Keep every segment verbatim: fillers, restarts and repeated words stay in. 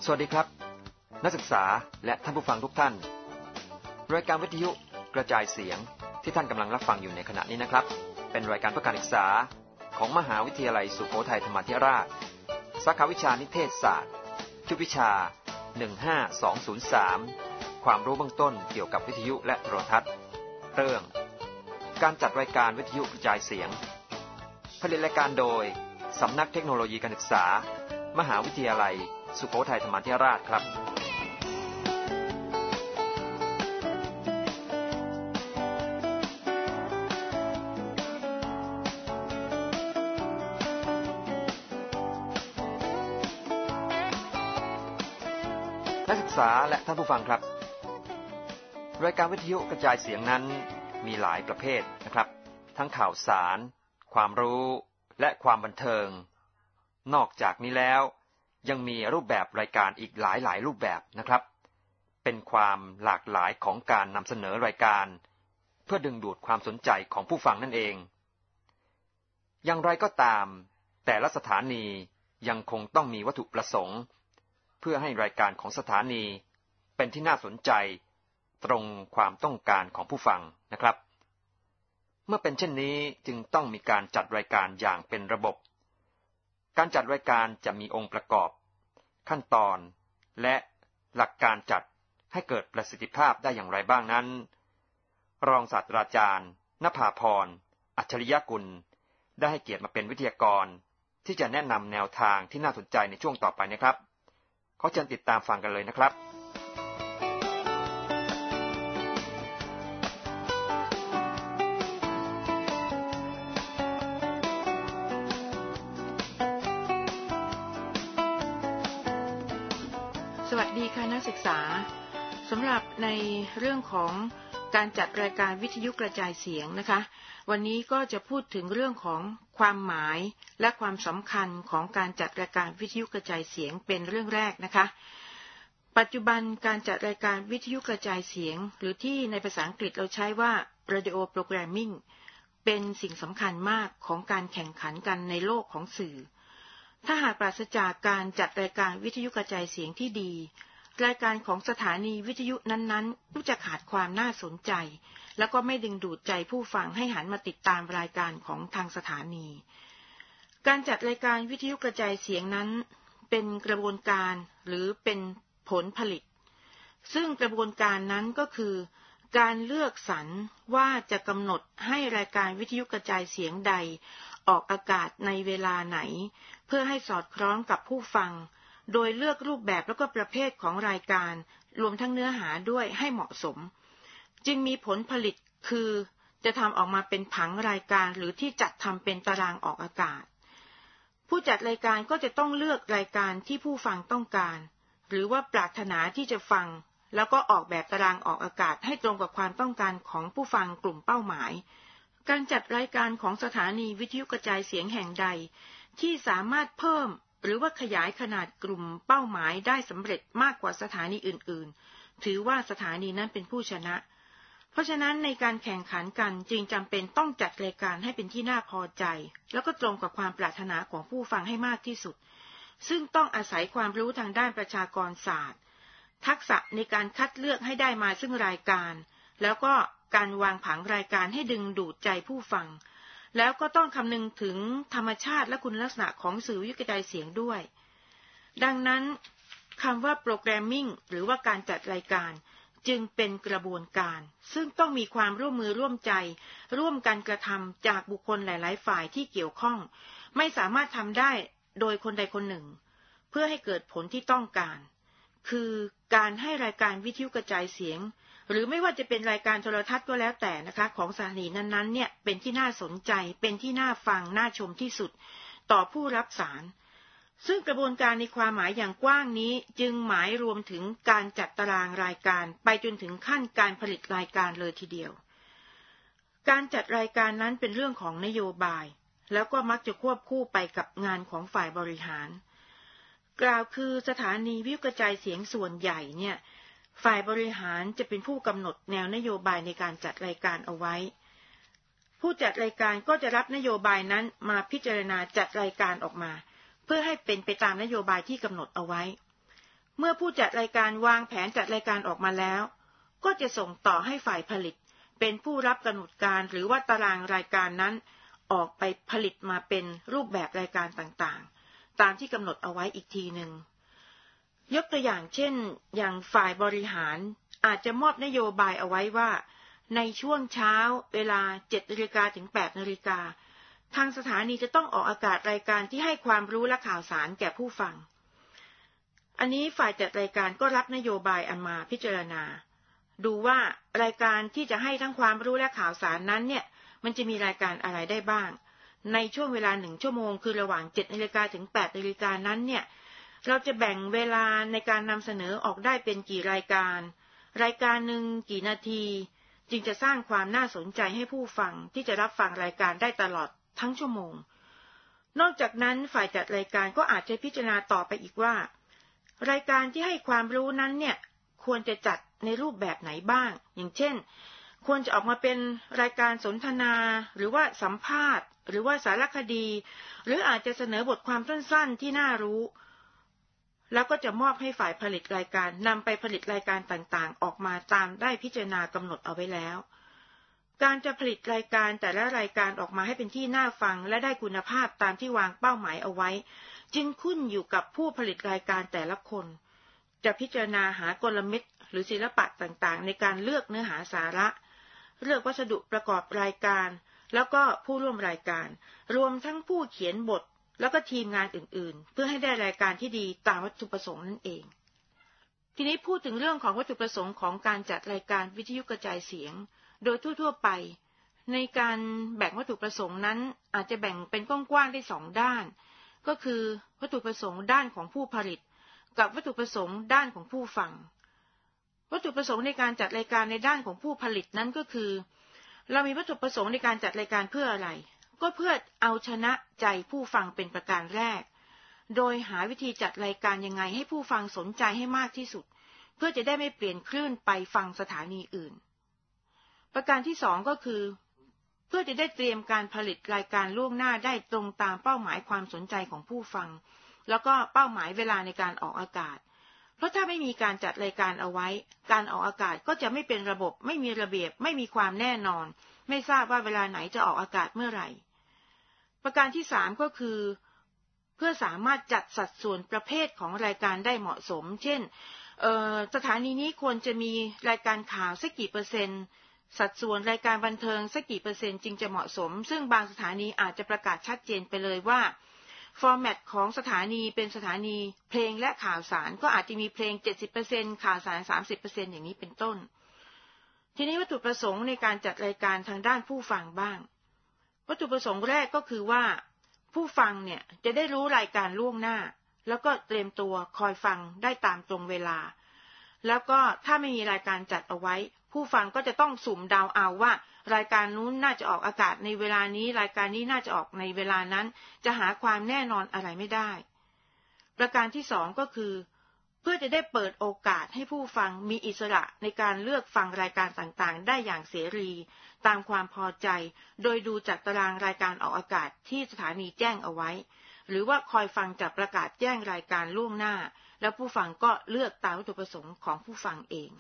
สวัสดีครับนักศึกษาและท่านผู้ฟังทุกท่านรายการวิทยุกระจายเสียงที่ท่านกำลังรับฟังอยู่ในขณะนี้นะครับเป็นรายการเพื่อการศึกษาของมหาวิทยาลัยสุโขทัยธรรมาธิราชสาขาวิชานิเทศศาสตร์ชุดวิชาหนึ่งห้าสองศูนย์สามความรู้เบื้องต้นเกี่ยวกับวิทยุและโทรทัศน์เรื่องการจัดรายการวิทยุกระจายเสียงผลิตรายการโดยสำนักเทคโนโลยีการศึกษามหาวิทยาลัยสุโขทัยธรรมาธิราชครับนักศึกษาและท่านผู้ฟังครับรายการวิทยุกระจายเสียงนั้นมีหลายประเภทนะครับทั้งข่าวสารความรู้และความบันเทิงนอกจากนี้แล้วยังมีรูปแบบรายการอีกหลายหลายรูปแบบนะครับเป็นความหลากหลายของการนำเสนอรายการเพื่อดึงดูดความสนใจของผู้ฟังนั่นเองอย่างไรก็ตามแต่ละสถานียังคงต้องมีวัตถุประสงค์เพื่อให้รายการของสถานีเป็นที่น่าสนใจตรงความต้องการของผู้ฟังนะครับเมื่อเป็นเช่นนี้จึงต้องมีการจัดรายการอย่างเป็นระบบการจัดรายการจะมีองค์ประกอบขั้นตอนและหลักการจัดให้เกิดประสิทธิภาพได้อย่างไรบ้างนั้นรองศาสตราจารย์ณภาพรอัจฉริยกุลได้ให้เกียรติมาเป็นวิทยากรที่จะแนะนำแนวทางที่น่าสนใจในช่วงต่อไปนะครับขอเชิญติดตามฟังกันเลยนะครับสวัสดีค่ะนักศึกษาสำหรับในเรื่องของการจัดรายการวิทยุกระจายเสียงนะคะวันนี้ก็จะพูดถึงเรื่องของความหมายและความสำคัญของการจัดรายการวิทยุกระจายเสียงเป็นเรื่องแรกนะคะปัจจุบันการจัดรายการวิทยุกระจายเสียงหรือที่ในภาษาอังกฤษเราใช้ว่า radio programming เป็นสิ่งสำคัญมากของการแข่งขันกันในโลกของสื่อถ้าหากปราศจากการจัดรายการวิทยุกระจายเสียงที่ดีรายการของสถานีวิทยุนั้นๆก็จะขาดความน่าสนใจแล้วก็ไม่ดึงดูดใจผู้ฟังให้หันมาติดตามรายการของทางสถานีการจัดรายการวิทยุกระจายเสียงนั้นเป็นกระบวนการหรือเป็นผลผลิตซึ่งกระบวนการนั้นก็คือการเลือกสรรว่าจะกำหนดให้รายการวิทยุกระจายเสียงใดออกอากาศในเวลาไหนเพื่อให้สอดคล้องกับผู้ฟังโดยเลือกรูปแบบและก็ประเภทของรายการรวมทั้งเนื้อหาด้วยให้เหมาะสมจึงมีผลผลิตคือจะทำออกมาเป็นผังรายการหรือที่จัดทำเป็นตารางออกอากาศผู้จัดรายการก็จะต้องเลือกรายการที่ผู้ฟังต้องการหรือว่าปรารถนาที่จะฟังแล้วก็ออกแบบตารางออกอากาศให้ตรงกับความต้องการของผู้ฟังกลุ่มเป้าหมายการจัดรายการของสถานีวิทยุกระจายเสียงแห่งใดที่สามารถเพิ่มหรือว่าขยายขนาดกลุ่มเป้าหมายได้สำเร็จมากกว่าสถานีอื่นๆถือว่าสถานีนั้นเป็นผู้ชนะเพราะฉะนั้นในการแข่งขันกันจึงจำเป็นต้องจัดรายการให้เป็นที่น่าพอใจแล้วก็ตรงกับความปรารถนาของผู้ฟังให้มากที่สุดซึ่งต้องอาศัยความรู้ทางด้านประชากรศาสตร์ทักษะในการคัดเลือกให้ได้มาซึ่งรายการแล้วก็การวางผังรายการให้ดึงดูดใจผู้ฟังแล้วก็ต้องคำนึงถึงธรรมชาติและคุณลักษณะของสื่อวิทยุกระจายเสียงด้วยดังนั้นคำว่าโปรแกรมมิ่งหรือว่าการจัดรายการจึงเป็นกระบวนการซึ่งต้องมีความร่วมมือร่วมใจร่วมกันกระทำจากบุคคลหลายๆฝ่ายที่เกี่ยวข้องไม่สามารถทำได้โดยคนใดคนหนึ่งเพื่อให้เกิดผลที่ต้องการคือการให้รายการวิทยุกระจายเสียงหรือไม่ว่าจะเป็นรายการโทรทัศน์ก็แล้วแต่นะคะของสถานีนั้นๆเนี่ยเป็นที่น่าสนใจเป็นที่น่าฟังน่าชมที่สุดต่อผู้รับสารซึ่งกระบวนการในความหมายอย่างกว้างนี้จึงหมายรวมถึงการจัดตารางรายการไปจนถึงขั้นการผลิตรายการเลยทีเดียวการจัดรายการนั้นเป็นเรื่องของนโยบายแล้วก็มักจะควบคู่ไปกับงานของฝ่ายบริหารกล่าวคือสถานีวิทยุกระจายเสียงส่วนใหญ่เนี่ยฝ่ายบริหารจะเป็นผู้กำหนดแนวนโยบายในการจัดรายการเอาไว้ผู้จัดรายการก็จะรับนโยบายนั้นมาพิจารณาจัดรายการออกมา เพื่อให้เป็นไปตามนโยบายที่กำหนดเอาไว้เมื่อผู้จัดรายการวางแผนจัดรายการออกมาแล้วก็จะส่งต่อให้ฝ่ายผลิตเป็นผู้รับกำหนดการหรือว่าตารางรายการนั้นออกไปผลิตมาเป็นรูปแบบรายการต่างๆตามที่กำหนดเอาไว้อีกทีหนึ่งยกตัวอย่างเช่นอย่างฝ่ายบริหารอาจจะมอบนโยบายเอาไว้ว่าในช่วงเช้าเวลา เจ็ดนาฬิกา ถึง แปดนาฬิกาทางสถานีจะต้องออกอากาศรายการที่ให้ความรู้และข่าวสารแก่ผู้ฟังอันนี้ฝ่ายจัดรายการก็รับนโยบายอันมาพิจารณาดูว่ารายการที่จะให้ทั้งความรู้และข่าวสารนั้นเนี่ยมันจะมีรายการอะไรได้บ้างในช่วงเวลาหนึ่งชั่วโมงคือระหว่าง เจ็ดนาฬิกา ถึง แปดนาฬิกานั้นเนี่ยเราจะแบ่งเวลาในการนำเสนอออกได้เป็นกี่รายการรายการหนึ่งกี่นาทีจึงจะสร้างความน่าสนใจให้ผู้ฟังที่จะรับฟังรายการได้ตลอดทั้งชั่วโมงนอกจากนั้นฝ่ายจัดรายการก็อาจจะพิจารณาต่อไปอีกว่ารายการที่ให้ความรู้นั้นเนี่ยควรจะจัดในรูปแบบไหนบ้างอย่างเช่นควรจะออกมาเป็นรายการสนทนาหรือว่าสัมภาษณ์หรือว่าสารคดีหรืออาจจะเสนอบทความสั้นๆที่น่ารู้แล้วก็จะมอบให้ฝ่ายผลิตรายการนำไปผลิตรายการต่างๆออกมาตามได้พิจารณากำหนดเอาไว้แล้วการจะผลิตรายการแต่ละรายการออกมาให้เป็นที่น่าฟังและได้คุณภาพตามที่วางเป้าหมายเอาไว้จึงขึ้นอยู่กับผู้ผลิตรายการแต่ละคนจะพิจารณาหากลเม็ดหรือศิลปะต่างๆในการเลือกเนื้อหาสาระเลือกวัสดุประกอบรายการแล้วก็ผู้ร่วมรายการรวมทั้งผู้เขียนบทแล้วก็ทีมงานอื่นๆเพื่อให้ได้รายการที่ดีตามวัตถุประสงค์นั่นเองทีนี้พูดถึงเรื่องของวัตถุประสงค์ของการจัดรายการวิทยุกระจายเสียงโดยทั่วๆไปในการแบ่งวัตถุประสงค์นั้นอาจจะแบ่งเป็นกว้างๆได้สองด้านก็คือวัตถุประสงค์ด้านของผู้ผลิตกับวัตถุประสงค์ด้านของผู้ฟังวัตถุประสงค์ในการจัดรายการในด้านของผู้ผลิตนั้นก็คือเรามีวัตถุประสงค์ในการจัดรายการเพื่ออะไรก็เพื่อเอาชนะใจผู้ฟังเป็นประการแรกโดยหาวิธีจัดรายการยังไงให้ผู้ฟังสนใจให้มากที่สุดเพื่อจะได้ไม่เปลี่ยนคลื่นไปฟังสถานีอื่นประการที่สองก็คือเพื่อจะได้เตรียมการผลิตรายการล่วงหน้าได้ตรงตามเป้าหมายความสนใจของผู้ฟังแล้วก็เป้าหมายเวลาในการออกอากาศเพราะถ้าไม่มีการจัดรายการเอาไว้การออกอากาศก็จะไม่เป็นระบบไม่มีระเบียบไม่มีความแน่นอนไม่ทราบว่าเวลาไหนจะออกอากาศเมื่อไหร่ประการที่สามก็คือเพื่อสามารถจัดสัดส่วนประเภทของรายการได้เหมาะสมเช่นสถานีนี้ควรจะมีรายการข่าวสักกี่เปอร์เซ็นต์สัดส่วนรายการบันเทิงสักกี่เปอร์เซ็นต์จึงจะเหมาะสมซึ่งบางสถานีอาจจะประกาศชัดเจนไปเลยว่าฟอร์แมตของสถานีเป็นสถานีเพลงและข่าวสารก็อาจจะมีเพลง เจ็ดสิบเปอร์เซ็นต์ ข่าวสาร สามสิบเปอร์เซ็นต์ อย่างนี้เป็นต้นทีนี้วัตถุประสงค์ในการจัดรายการทางด้านผู้ฟังบ้างวัตถุประสงค์แรกก็คือว่าผู้ฟังเนี่ยจะได้รู้รายการล่วงหน้าแล้วก็เตรียมตัวคอยฟังได้ตามตรงเวลาแล้วก็ถ้าไม่มีรายการจัดเอาไว้ผู้ฟังก็จะต้องสุ่มเดาเอาว่ารายการนู้นน่าจะออกอากาศในเวลานี้รายการนี้น่าจะออกในเวลานั้นจะหาความแน่นอนอะไรไม่ได้ประการที่สองก็คือเพื่อจะได้เปิดโอกาสให้ผู้ฟังมีอิสระในการเลือกฟังรายการต่างๆได้อย่างเสรีตามความพอใจโดยดูจากตารางรายการออกอากาศที่สถานีแจ้งเอาไว้หรือว่าคอยฟังจากประกาศแจ้งรายการล่วงหน้าแล้วผู้ฟังก็เลือกตามวัตถุประสงค์ของผู้ฟังเอง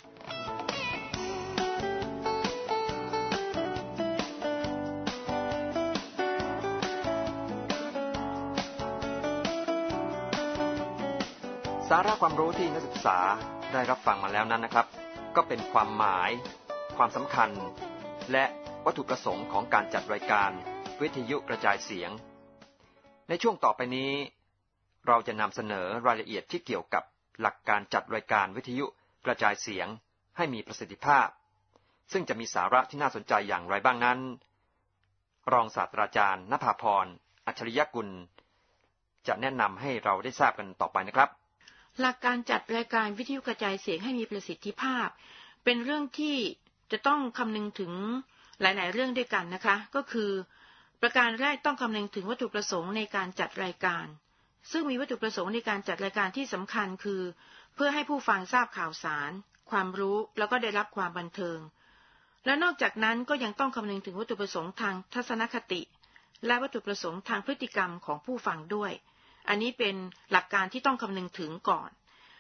สาระความรู้ที่นักศึกษาได้รับฟังมาแล้วนั้นนะครับก็เป็นความหมายความสำคัญและวัตถุประสงค์ของการจัดรายการวิทยุกระจายเสียงในช่วงต่อไปนี้เราจะนำเสนอรายละเอียดที่เกี่ยวกับหลักการจัดรายการวิทยุกระจายเสียงให้มีประสิทธิภาพซึ่งจะมีสาระที่น่าสนใจอย่างไรบ้างนั้นรองศาสตราจารย์ณภาพรอัจฉริยกุลจะแนะนำให้เราได้ทราบกันต่อไปนะครับหลักการจัดรายการวิทยุกระจายเสียงให้มีประสิทธิภาพเป็นเรื่องที่จะต้องคำนึงถึงหลายๆเรื่องด้วยกันนะคะก็คือประการแรกต้องคำนึงถึงวัตถุประสงค์ในการจัดรายการซึ่งมีวัตถุประสงค์ในการจัดรายการที่สำคัญคือเพื่อให้ผู้ฟังทราบข่าวสารความรู้แล้วก็ได้รับความบันเทิงและนอกจากนั้นก็ยังต้องคำนึงถึงวัตถุประสงค์ทางทัศนคติและวัตถุประสงค์ทางพฤติกรรมของผู้ฟังด้วยอันนี้เป็นหลักการที่ต้องคำนึงถึงก่อน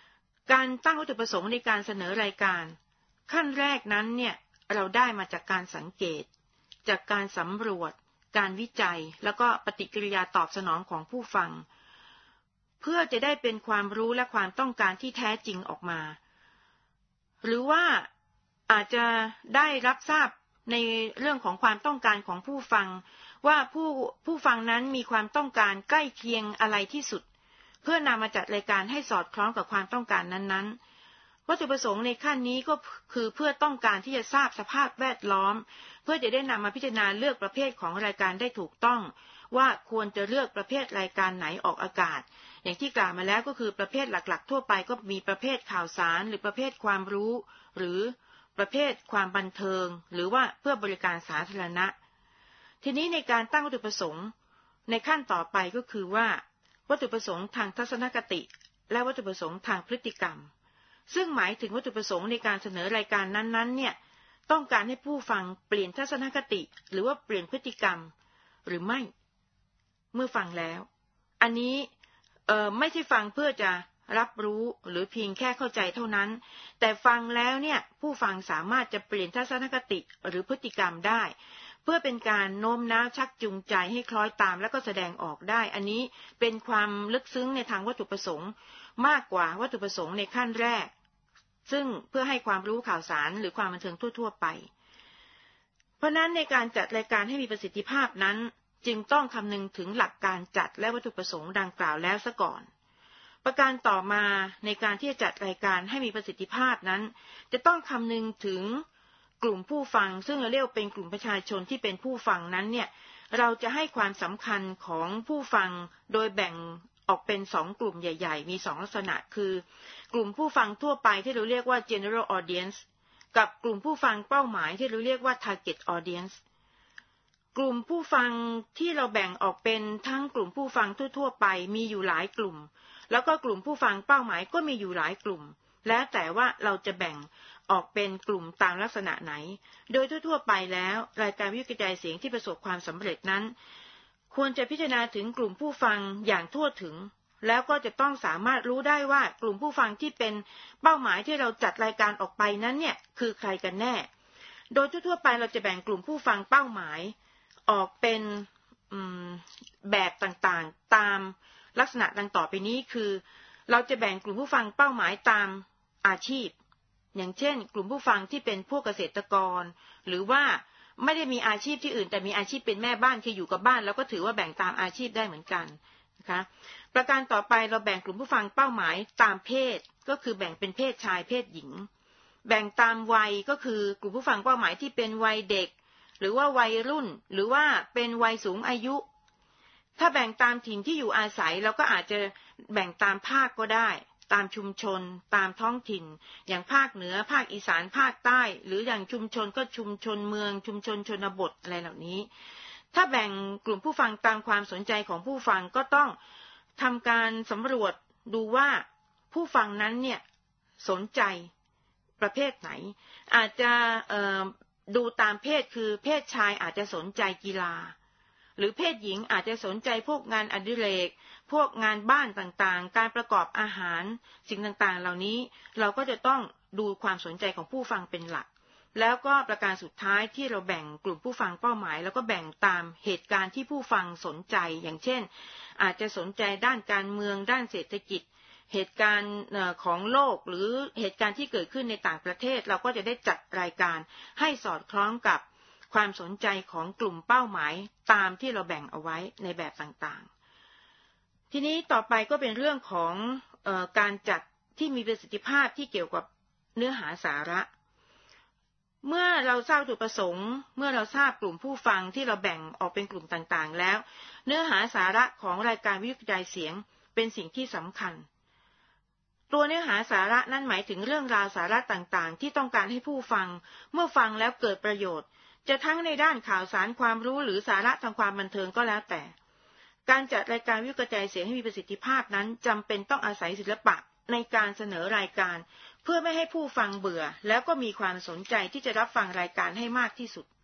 การตั้งวัตถุประสงค์ในการเสนอรายการขั้นแรกนั้นเนี่ยเราได้มาจากการสังเกตจากการสำรวจการวิจัยแล้วก็ปฏิกิริยาตอบสนองของผู้ฟังเพื่อจะได้เป็นความรู้และความต้องการที่แท้จริงออกมาหรือว่าอาจจะได้รับทราบในเรื่องของความต้องการของผู้ฟังว่าผู้ผู้ฟังนั้นมีความต้องการใกล้เคียงอะไรที่สุดเพื่อนำมาจัดรายการให้สอดคล้องกับความต้องการนั้นๆวัตถุประสงค์ในขั้นนี้ก็คือเพื่อต้องการที่จะทราบสภาพแวดล้อมเพื่อจะได้นำมาพิจารณาเลือกประเภทของรายการได้ถูกต้องว่าควรจะเลือกประเภทรายการไหนออกอากาศอย่างที่กล่าวมาแล้วก็คือประเภทหลักๆทั่วไปก็มีประเภทข่าวสารหรือประเภทความรู้หรือประเภทความบันเทิงหรือว่าเพื่อบริการสาธารณะทีนี้ในการตั้งวัตถุประสงค์ในขั้นต่อไปก็คือว่าวัตถุประสงค์ทางทัศนคติและวัตถุประสงค์ทางพฤติกรรมซึ่งหมายถึงวัตถุประสงค์ในการเสนอรายการนั้นๆเนี่ยต้องการให้ผู้ฟังเปลี่ยนทัศนคติหรือว่าเปลี่ยนพฤติกรรมหรือไม่เมื่อฟังแล้วอันนี้เอ่อไม่ใช่ฟังเพื่อจะรับรู้หรือเพียงแค่เข้าใจเท่านั้นแต่ฟังแล้วเนี่ยผู้ฟังสามารถจะเปลี่ยนทัศนคติหรือพฤติกรรมได้เพื่อเป็นการโน้มน้าวชักจูงใจให้คล้อยตามและก็แสดงออกได้อันนี้เป็นความลึกซึ้งในทางวัตถุประสงค์มากกว่าวัตถุประสงค์ในขั้นแรกซึ่งเพื่อให้ความรู้ข่าวสารหรือความบันเทิงทั่วๆไปเพราะนั้นในการจัดรายการให้มีประสิทธิภาพนั้นจึงต้องคำนึงถึงหลักการจัดและวัตถุประสงค์ดังกล่าวแล้วซะก่อนประการต่อมาในการที่จะจัดรายการให้มีประสิทธิภาพนั้นจะต้องคำนึงถึงกลุ่มผู้ฟังซึ่งเราเรียกเป็นกลุ่มประชาชนที่เป็นผู้ฟังนั้นเนี่ยเราจะให้ความสำคัญของผู้ฟังโดยแบ่งออกเป็นสองกลุ่มใหญ่ๆมีสองลักษณะคือกลุ่มผู้ฟังทั่วไปที่เราเรียกว่า general audience กับกลุ่มผู้ฟังเป้าหมายที่เราเรียกว่า target audience กลุ่มผู้ฟังที่เราแบ่งออกเป็นทั้งกลุ่มผู้ฟังทั่วๆไปมีอยู่หลายกลุ่มแล้วก็กลุ่มผู้ฟังเป้าหมายก็มีอยู่หลายกลุ่มแล้วแต่ว่าเราจะแบ่งออกเป็นกลุ่มตามลักษณะไหนโดยทั่วๆไปแล้วรายการวิทยุกระจายเสียงที่ประสบความสำเร็จนั้นควรจะพิจารณาถึงกลุ่มผู้ฟังอย่างทั่วถึงแล้วก็จะต้องสามารถรู้ได้ว่ากลุ่มผู้ฟังที่เป็นเป้าหมายที่เราจัดรายการออกไปนั้นเนี่ยคือใครกันแน่โดยทั่วๆไปเราจะแบ่งกลุ่มผู้ฟังเป้าหมายออกเป็นแบบต่างๆตามลักษณะดังต่อไปนี้คือเราจะแบ่งกลุ่มผู้ฟังเป้าหมายตามอาชีพอย่างเช่นกลุ่มผู้ฟังที่เป็นพวกเกษตรกรหรือว่าไม่ได้มีอาชีพที่อื่นแต่มีอาชีพเป็นแม่บ้านคืออยู่กับบ้านแล้วก็ถือว่าแบ่งตามอาชีพได้เหมือนกันนะคะประการต่อไปเราแบ่งกลุ่มผู้ฟังเป้าหมายตามเพศก็คือแบ่งเป็นเพศชายเพศหญิงแบ่งตามวัยก็คือกลุ่มผู้ฟังเป้าหมายที่เป็นวัยเด็กหรือว่าวัยรุ่นหรือว่าเป็นวัยสูงอายุถ้าแบ่งตามถิ่นที่อยู่อาศัยเราก็อาจจะแบ่งตามภาคก็ได้ตามชุมชนตามท้องถิ่นอย่างภาคเหนือภาคอีสานภาคใต้หรืออย่างชุมชนก็ชุมชนเมืองชุมชนชนบทอะไรเหล่านี้ถ้าแบ่งกลุ่มผู้ฟังตามความสนใจของผู้ฟังก็ต้องทำการสำรวจดูว่าผู้ฟังนั้นเนี่ยสนใจประเภทไหนอาจจะดูตามเพศคือเพศชายอาจจะสนใจกีฬาหรือเพศหญิงอาจจะสนใจพวกงานอดิเรกพวกงานบ้านต่างๆการประกอบอาหารสิ่งต่างๆเหล่านี้เราก็จะต้องดูความสนใจของผู้ฟังเป็นหลักแล้วก็ประการสุดท้ายที่เราแบ่งกลุ่มผู้ฟังเป้าหมายแล้วก็แบ่งตามเหตุการณ์ที่ผู้ฟังสนใจอย่างเช่นอาจจะสนใจด้านการเมืองด้านเศรษฐกิจเหตุการณ์ของโลกหรือเหตุการณ์ที่เกิดขึ้นในต่างประเทศเราก็จะได้จัดรายการให้สอดคล้องกับความสนใจของกลุ่มเป้าหมายตามที่เราแบ่งเอาไว้ในแบบต่างๆทีนี้ต่อไปก็เป็นเรื่องของเอ่อการจัดที่มีประสิทธิภาพที่เกี่ยวกับเนื้อหาสาระเมื่อเราทราบจุดประสงค์เมื่อเราทราบกลุ่มผู้ฟังที่เราแบ่งออกเป็นกลุ่มต่างๆแล้วเนื้อหาสาระของรายการวิทยุกระจายเสียงเป็นสิ่งที่สำคัญตัวเนื้อหาสาระนั้นหมายถึงเรื่องราวสาระต่างๆที่ต้องการให้ผู้ฟังเมื่อฟังแล้วเกิดประโยชน์จะทั้งในด้านข่าวสารความรู้หรือสาระทางความบันเทิงก็แล้วแต่การจัดรายการวิทยุกระจายเสียงให้มีประสิทธิภาพนั้นจำเป็นต้องอาศัยศิลปะในการเสนอรายการเพื่อไม่ให้ผู้ฟังเบื่อแล้วก็มีความสนใจที่จะรับฟังรายการให้มากที่สุด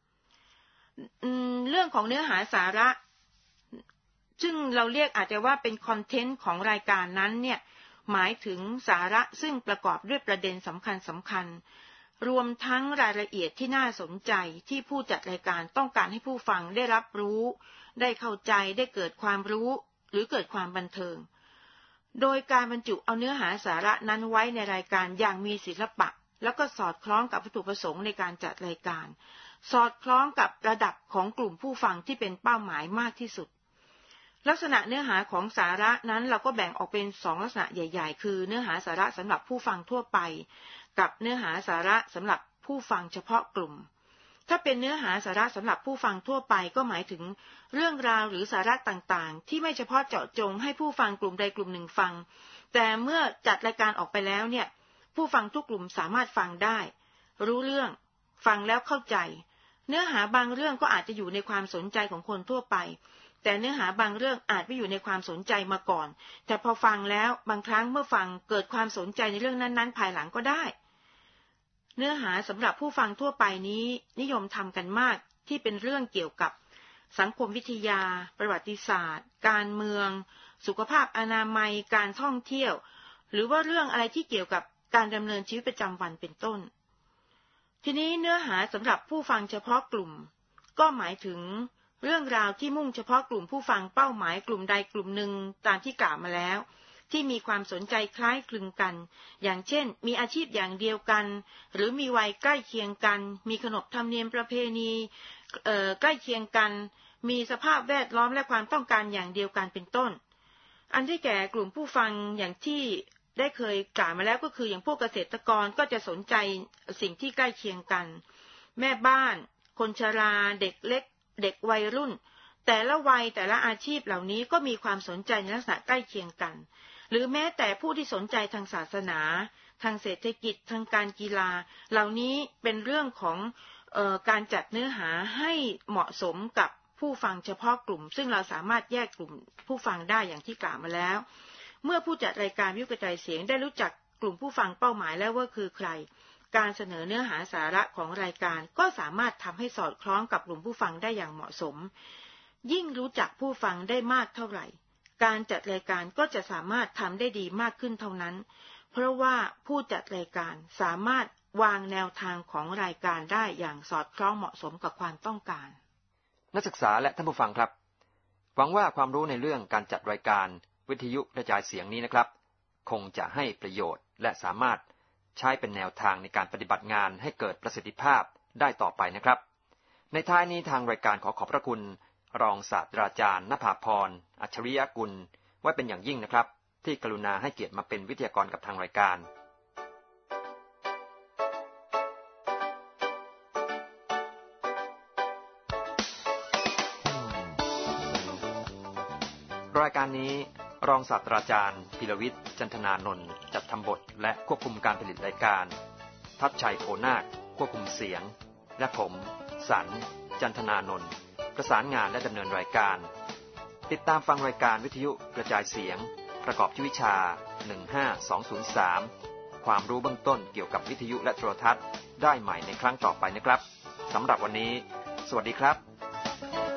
เรื่องของเนื้อหาสาระซึ่งเราเรียกอาจจะว่าเป็นคอนเทนต์ของรายการนั้นเนี่ยหมายถึงสาระซึ่งประกอบด้วยประเด็นสำคัญสำคัญรวมทั้งรายละเอียดที่น่าสนใจที่ผู้จัดรายการต้องการให้ผู้ฟังได้รับรู้ได้เข้าใจได้เกิดความรู้หรือเกิดความบันเทิงโดยการบรรจุเอาเนื้อหาสาระนั้นไว้ในรายการอย่างมีศิลปะแล้วก็สอดคล้องกับวัตถุประสงค์ในการจัดรายการสอดคล้องกับระดับของกลุ่มผู้ฟังที่เป็นเป้าหมายมากที่สุดลักษณะเนื้อหาของสาระนั้นเราก็แบ่งออกเป็นสองลักษณะใหญ่ๆคือเนื้อหาสาระสำหรับผู้ฟังทั่วไปกับเนื้อหาสาระสำหรับผู้ฟังเฉพาะกลุ่มถ้าเป็นเนื้อหาสาระสำหรับผู้ฟังทั่วไปก็หมายถึงเรื่องราวหรือสาระต่างๆที่ไม่เฉพาะเจาะจงให้ผู้ฟังกลุ่มใดกลุ่มหนึ่งฟังแต่เมื่อจัดรายการออกไปแล้วเนี่ยผู้ฟังทุกกลุ่มสามารถฟังได้รู้เรื่องฟังแล้วเข้าใจเนื้อหาบางเรื่องก็อาจจะอยู่ในความสนใจของคนทั่วไปแต่เนื้อหาบางเรื่องอาจไม่อยู่ในความสนใจมาก่อนแต่พอฟังแล้วบางครั้งเมื่อฟังเกิดความสนใจในเรื่องนั้นๆภายหลังก็ได้เนื้อหาสำหรับผู้ฟังทั่วไปนี้นิยมทำกันมากที่เป็นเรื่องเกี่ยวกับสังคมวิทยาประวัติศาสตร์การเมืองสุขภาพอนามัยการท่องเที่ยวหรือว่าเรื่องอะไรที่เกี่ยวกับการดำเนินชีวิตประจำวันเป็นต้นทีนี้เนื้อหาสำหรับผู้ฟังเฉพาะกลุ่มก็หมายถึงเรื่องราวที่มุ่งเฉพาะกลุ่มผู้ฟังเป้าหมายกลุ่มใดกลุ่มหนึ่งตามที่กล่าวมาแล้วที่มีความสนใจคล้ายคลึงกันอย่างเช่นมีอาชีพอย่างเดียวกันหรือมีวัยใกล้เคียงกันมีขนบธรรมเนียมประเพณีเอ่อใกล้เคียงกันมีสภาพแวดล้อมและความต้องการอย่างเดียวกันเป็นต้นอันที่แก่กลุ่มผู้ฟังอย่างที่ได้เคยกล่าวมาแล้วก็คืออย่างพวกเกษตรกรก็จะสนใจสิ่งที่ใกล้เคียงกันแม่บ้านคนชราเด็กเล็กเด็กวัยรุ่นแต่ละวัยแต่ละอาชีพเหล่านี้ก็มีความสนใจในลักษณะใกล้เคียงกันหรือแม้แต่ผู้ที่สนใจทางศาสนาทางเศรษฐกิจทางการกีฬาเหล่านี้เป็นเรื่องของเอ่อการจัดเนื้อหาให้เหมาะสมกับผู้ฟังเฉพาะกลุ่มซึ่งเราสามารถแยกกลุ่มผู้ฟังได้อย่างที่กล่าวมาแล้วเมื่อผู้จัดรายการวิทยุกระจายเสียงได้รู้จักกลุ่มผู้ฟังเป้าหมายแล้วว่าคือใครการเสนอเนื้อหาสาระของรายการก็สามารถทำให้สอดคล้องกับกลุ่มผู้ฟังได้อย่างเหมาะสมยิ่งรู้จักผู้ฟังได้มากเท่าไหร่การจัดรายการก็จะสามารถทำได้ดีมากขึ้นเท่านั้นเพราะว่าผู้จัดรายการสามารถวางแนวทางของรายการได้อย่างสอดคล้องเหมาะสมกับความต้องการนักศึกษาและท่านผู้ฟังครับหวังว่าความรู้ในเรื่องการจัดรายการวิทยุกระจายเสียงนี้นะครับคงจะให้ประโยชน์และสามารถใช้เป็นแนวทางในการปฏิบัติงานให้เกิดประสิทธิภาพได้ต่อไปนะครับในท้ายนี้ทางรายการขอขอบพระคุณรองศาสตราจารย์ณภาพรอัจฉริยกุลไว้เป็นอย่างยิ่งนะครับที่กรุณาให้เกียรติมาเป็นวิทยากรกับทางรายการรายการนี้รองศาสตราจารย์พิรวิทย์จันทนานนท์จัดทำบทและควบคุมการผลิตรายการทัพชัยโพนาคควบคุมเสียงและผมสันจันทนานนท์ประสานงานและดำเนินรายการติดตามฟังรายการวิทยุกระจายเสียงประกอบวิชาหนึ่งห้าสองศูนย์สามความรู้เบื้องต้นเกี่ยวกับวิทยุและโทรทัศน์ได้ใหม่ในครั้งต่อไปนะครับสำหรับวันนี้สวัสดีครับ